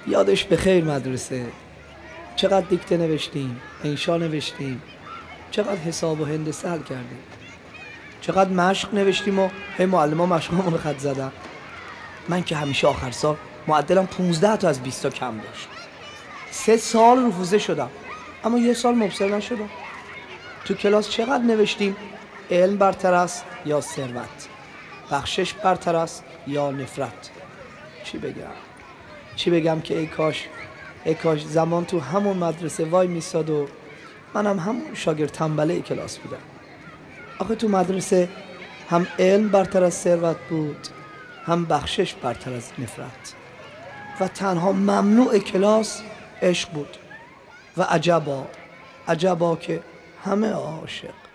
یادش به خیر مدرسه. چقدر دیکته نوشتیم، انشا نوشتیم، چقدر حساب و هندسه حل کردیم، چقدر مشق نوشتیم و هی معلم ها مشقامون خط زدن. من که همیشه آخر سال معدلم 15 تا از 20 تا کم داشت. 3 سال رفوزه شدم اما 1 سال مبصر نشدم. تو کلاس چقدر نوشتیم علم برتر است یا ثروت، بخشش برتر است یا نفرت. چی بگم که ای کاش زمان تو همون مدرسه وای میستاد و منم همون شاگرد تنبله کلاس بودم. آخه تو مدرسه هم علم برتر از ثروت بود، هم بخشش برتر از نفرت، و تنها ممنوع کلاس عشق بود. و عجبا که همه عاشق.